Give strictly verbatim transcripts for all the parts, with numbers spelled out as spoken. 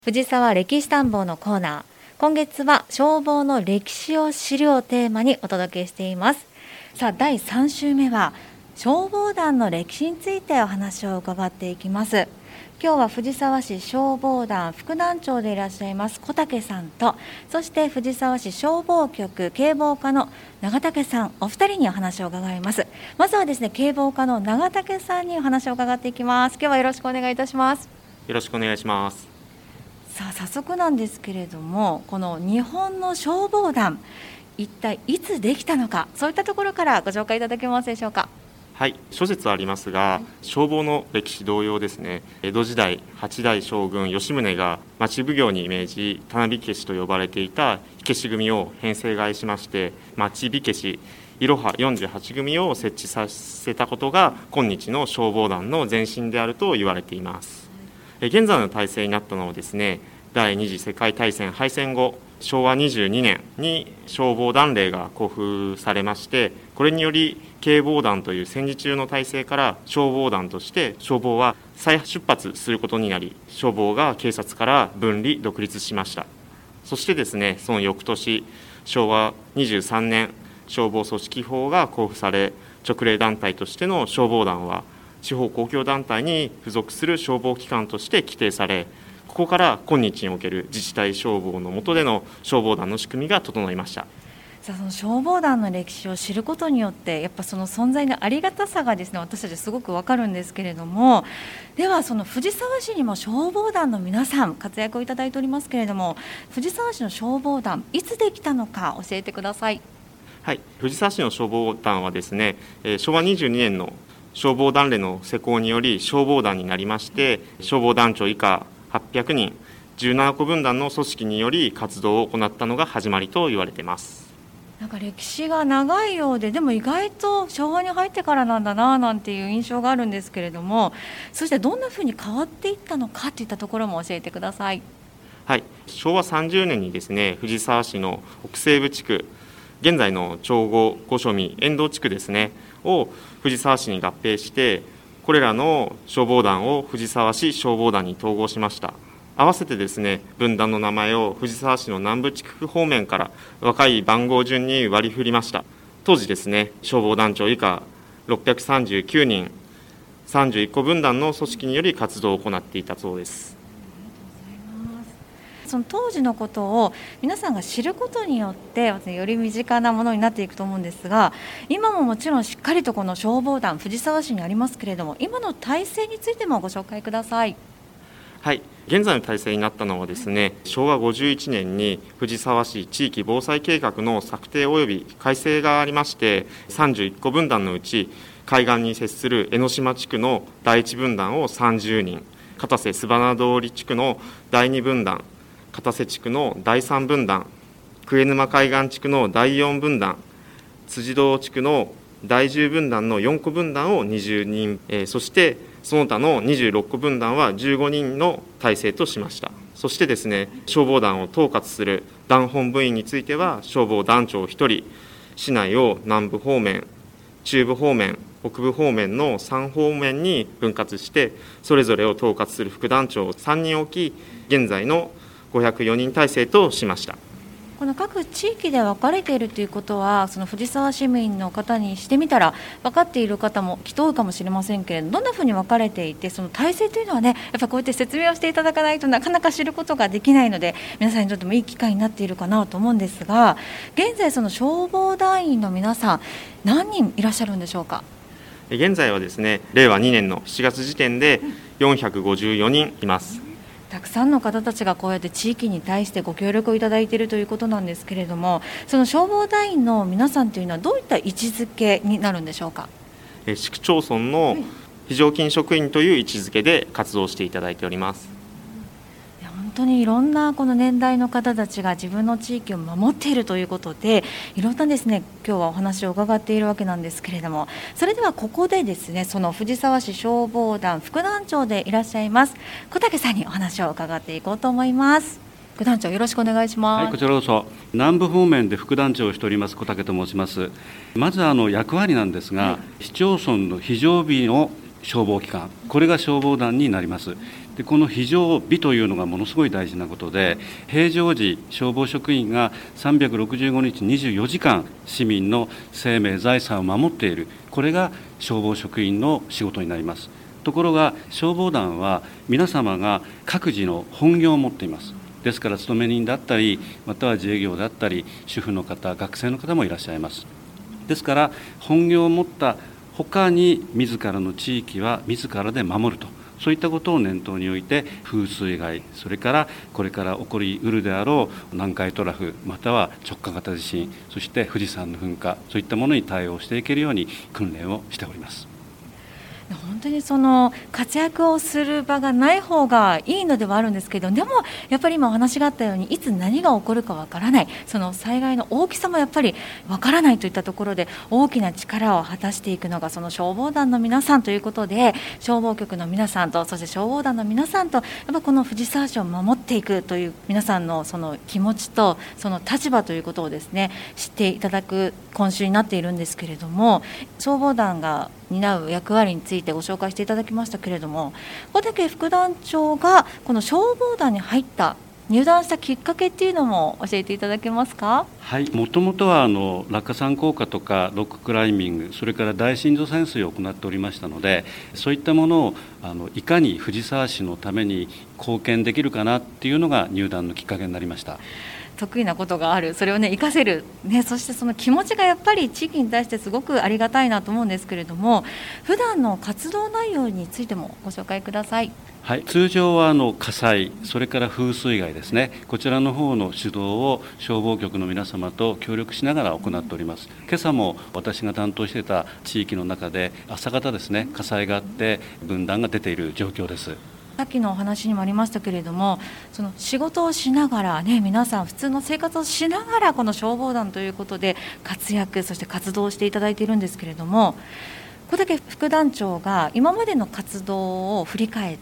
藤沢歴史探訪のコーナー、今月は消防の歴史を知るをテーマにお届けしています。さあ、だいさん週目は消防団の歴史についてお話を伺っていきます。今日は藤沢市消防団副団長でいらっしゃいます小竹さんと、そして藤沢市消防局警防課の長竹さん、お二人にお話を伺います。まずはですね、警防課の長竹さんにお話を伺っていきます。今日はよろしくお願いいたします。 よろしくお願いします。 さあ、早速なんですけれども、この日本の消防団、一体いつできたのか、そういったところからご紹介いただけますでしょうか。 はい、諸説ありますが、はい、消防の歴史同様ですね、江戸時代はち代将軍吉宗が町奉行に命じ、田火消しと呼ばれていた火消し組を編成替えしまして、町火消しいろはよんじゅうはち組を設置させたことが今日の消防団の前身であると言われています。現在の体制になったのはですね、第二次世界大戦敗戦後、しょうわにじゅうにねんに消防団令が公布されまして、これにより警防団という戦時中の体制から消防団として消防は再出発することになり、消防が警察から分離独立しました。そしてですね、その翌年しょうわにじゅうさんねん、消防組織法が公布され、勅令団体としての消防団は地方公共団体に付属する消防機関として規定され、ここから今日における自治体消防の下での消防団の仕組みが整いました。 さあ、その消防団の歴史を知ることによって、やっぱその存在のありがたさがですね、私たちすごくわかるんですけれども、ではその藤沢市にも消防団の皆さん活躍をいただいておりますけれども、藤沢市の消防団いつできたのか教えてください。 はい、藤沢市の消防団はですね、しょうわにじゅうにねんの消防団令の施行により消防団になりまして、消防団長以下はっぴゃくにん、じゅうななこ分団の組織により活動を行ったのが始まりと言われています。 なんか歴史が長いようで、でも意外と昭和に入ってからなんだななんていう印象があるんですけれども、そしてどんなふうに変わっていったのかといったところも教えてください。 はい、しょうわさんじゅうねんにですね、藤沢市の北西部地区、現在の長後五所見遠藤地区ですねを藤沢市に合併して、これらの消防団を藤沢市消防団に統合しました。合わせてですね、分団の名前を藤沢市の南部地区方面から若い番号順に割り振りました。当時ですね、消防団長以下ろっぴゃくさんじゅうきゅうにん、さんじゅういっこ分団の組織により活動を行っていたそうです。 その当時のことを皆さんが知ることによってより身近なものになっていくと思うんですが、今ももちろんしっかりとこの消防団藤沢市にありますけれども、今の体制についてもご紹介ください。 はい、現在の体制になったのはですね、しょうわごじゅういちねんに藤沢市地域防災計画の策定及び改正がありまして、さんじゅういっこ分団のうち海岸に接する江ノ島地区のだいいち分団をさんじゅうにん、片瀬須花通地区のだいに分団、片瀬地区のだいさん分団、鵠沼海岸地区のだいよん分団、辻堂地区のだいじゅう分団のよんこ分団をにじゅうにん、えー、そしてその他のにじゅうろっこ分団はじゅうごにんの体制としました。そしてですね、消防団を統括する団本部員については消防団長ひとり、市内を南部方面、中部方面、北部方面のさん方面に分割して、それぞれを統括する副団長をさんにん置き、現在のごひゃくよにん体制としました。 この各地域で分かれているということは、その藤沢市民の方にしてみたら分かっている方もきっと多いかもしれませんけれども、どんなふうに分かれていて、その体制というのはね、やっぱこうやって説明をしていただかないとなかなか知ることができないので、皆さんにとってもいい機会になっているかなと思うんですが、現在その消防団員の皆さん何人いらっしゃるんでしょうか。 現在はですね、れいわにねんのしがつ時点でよんひゃくごじゅうよにんいます。 たくさんの方たちがこうやって地域に対してご協力をいただいているということなんですけれども、その消防団員の皆さんというのはどういった位置づけになるんでしょうか。 市区町村の非常勤職員という位置づけで活動していただいております。 本当にいろんなこの年代の方たちが自分の地域を守っているということで、いろんなですね、今日はお話を伺っているわけなんですけれども、それではここでですね、その藤沢市消防団副団長でいらっしゃいます小竹さんにお話を伺っていこうと思います。副団長、よろしくお願いします。 はい、こちらこそ南部方面で副団長をしております小竹と申します。まずあの役割なんですが、はい、市町村の非常備の消防機関、これが消防団になります。 でこの非常備というのがものすごい大事なことで、平常時消防職員がさんびゃくろくじゅうごにちにじゅうよじかん市民の生命財産を守っている、これが消防職員の仕事になります。ところが消防団は皆様が各自の本業を持っています。ですから勤め人だったり、または自営業だったり、主婦の方、学生の方もいらっしゃいます。ですから本業を持った他に自らの地域は自らで守ると、そういったことを念頭に置いて、風水害、それからこれから起こりうるであろう南海トラフ、または直下型地震、そして富士山の噴火、そういったものに対応していけるように訓練をしております。 本当にその活躍をする場がない方がいいのではあるんですけど、でもやっぱり今お話があったように、いつ何が起こるかわからない、その災害の大きさもやっぱりわからないといったところで、大きな力を果たしていくのがその消防団の皆さんということで、消防局の皆さんと、そして消防団の皆さんと、やっぱこの藤沢市を守っていくという皆さんのその気持ちとその立場ということをですね、知っていただく今週になっているんですけれども、消防団が担う役割についてご紹介していただきましたけれども、小竹副団長がこの消防団に入った入団したきっかけっていうのも教えていただけますか。 はい、もともとはあの落下傘降下とかロッククライミング、それから大深度潜水を行っておりましたので、そういったものをあのいかに藤沢市のために貢献できるかなっていうのが入団のきっかけになりました。 得意なことがある、それをね活かせる、ね、そしてその気持ちがやっぱり地域に対してすごくありがたいなと思うんですけれども、普段の活動内容についてもご紹介ください。 はい、通常はあの火災、それから風水害ですね、こちらの方の主導を消防局の皆様と協力しながら行っております。今朝も私が担当していた地域の中で朝方ですね、火災があって分断が出ている状況です。 さっきのお話にもありましたけれども、その仕事をしながら、ね、皆さん普通の生活をしながらこの消防団ということで活躍、そして活動していただいているんですけれども、小竹副団長が今までの活動を振り返って、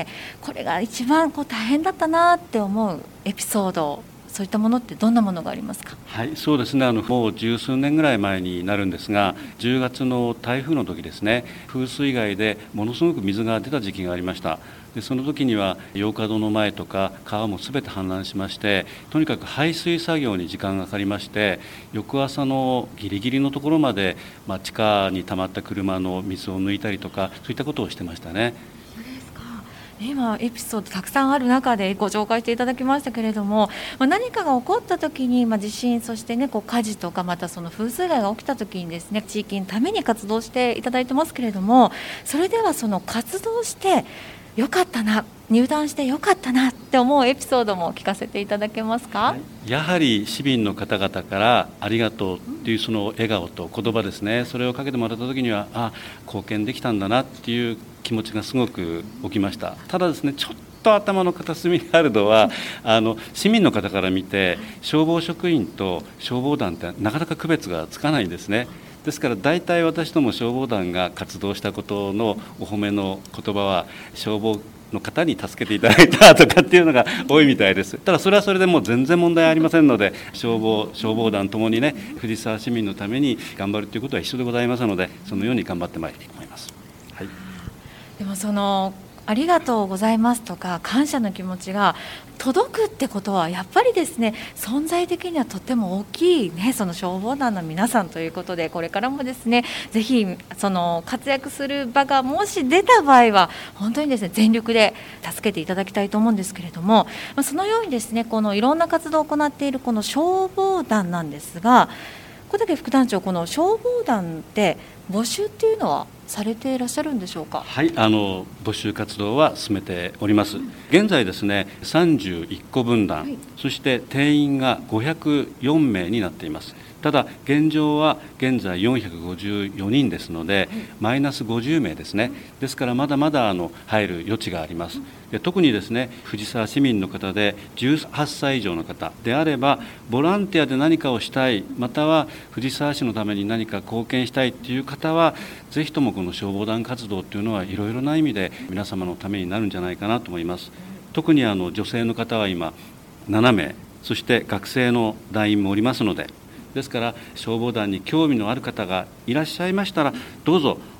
これが一番こう大変だったなって思うエピソード、そういったものってどんなものがありますか。 はい、そうですね、あのもう十数年ぐらい前になるんですが、じゅうがつの台風の時ですね、風水害でものすごく水が出た時期がありました。でその時には洋華堂の前とか川もすべて氾濫しまして、とにかく排水作業に時間がかかりまして、翌朝のギリギリのところまで、まあ、地下に溜まった車の水を抜いたりとか、そういったことをしてましたね。 今エピソードたくさんある中でご紹介していただきましたけれども、何かが起こった時に、まあ、地震、そして、ね、こう火事とか、またその風水害が起きた時にですね、地域のために活動していただいてますけれども、それではその活動してよかったな、入団してよかったなって思うエピソードも聞かせていただけますか。はい、 やはり市民の方々からありがとうっていうその笑顔と言葉ですね、それをかけてもらった時には、あ、貢献できたんだなっていう気持ちがすごく起きました。ただですね、ちょっと頭の片隅にあるのは、あの市民の方から見て消防職員と消防団ってなかなか区別がつかないんですね。ですから大体私ども消防団が活動したことのお褒めの言葉は、消防の方に助けていただいたとかっていうのが多いみたいです。ただそれはそれでもう全然問題ありませんので、消防消防団ともにね、藤沢市民のために頑張るということは一緒でございますので、そのように頑張ってまいりたいと思います。はい、 でもそのありがとうございますとか感謝の気持ちが届くってことは、やっぱりですね、存在的にはとても大きい、ね、その消防団の皆さんということで、これからもですね、ぜひその活躍する場がもし出た場合は本当にですね、全力で助けていただきたいと思うんですけれども、そのようにですね、このいろんな活動を行っているこの消防団なんですが、小竹副団長、この消防団って募集っていうのはされていらっしゃるんでしょうか。 はい、あの募集活動は進めております。うん、現在ですね、さんじゅういっこ分団、はい、そして定員がごひゃくよんめいになっています。ただ現状は現在よんひゃくごじゅうよにんですので、マイナスごじゅうめいですね。ですからまだまだあの入る余地があります。で特にですね、藤沢市民の方でじゅうはっさい以上の方であれば、ボランティアで何かをしたい、または藤沢市のために何か貢献したいという方は、ぜひともこの消防団活動というのはいろいろな意味で皆様のためになるんじゃないかなと思います。特にあの女性の方は今ななめい、そして学生の団員もおりますので、ですから消防団に興味のある方がいらっしゃいましたら、どうぞ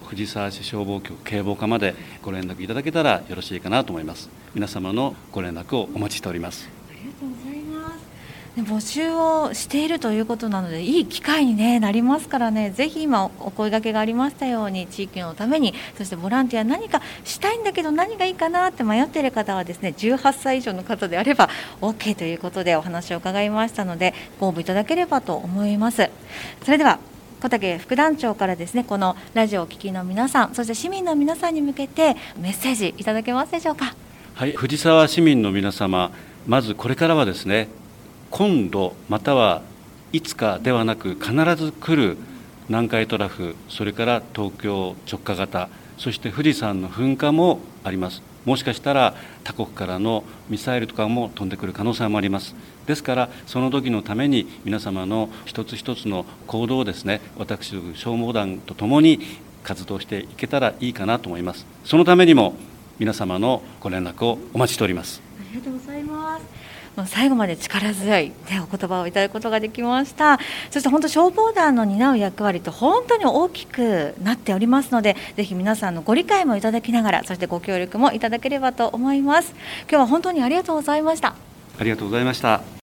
藤沢市消防局警防課までご連絡いただけたらよろしいかなと思います。皆様のご連絡をお待ちしております。 ありがとうございます。募集をしているということなのでいい機会に、ね、なりますからね、ぜひ今お声掛けがありましたように地域のために、そしてボランティア何かしたいんだけど何がいいかなって迷っている方はですね、じゅうはっさい以上の方であれば OK ということでお話を伺いましたので、ご応募いただければと思います。それでは小竹副団長からですね、このラジオをお聞きの皆さん、そして市民の皆さんに向けてメッセージいただけますでしょうか。 はい、藤沢市民の皆様、まずこれからはですね、今度またはいつかではなく必ず来る南海トラフ、それから東京直下型、そして富士山の噴火もあります。もしかしたら他国からのミサイルとかも飛んでくる可能性もあります。ですからその時のために皆様の一つ一つの行動をですね、私ども消防団とともに活動していけたらいいかなと思います。そのためにも皆様のご連絡をお待ちしております。 ありがとうございます。最後まで力強い、ね、お言葉をいただくことができました。そして本当消防団の担う役割と本当に大きくなっておりますので、ぜひ皆さんのご理解もいただきながら、そしてご協力もいただければと思います。今日は本当にありがとうございました。 ありがとうございました。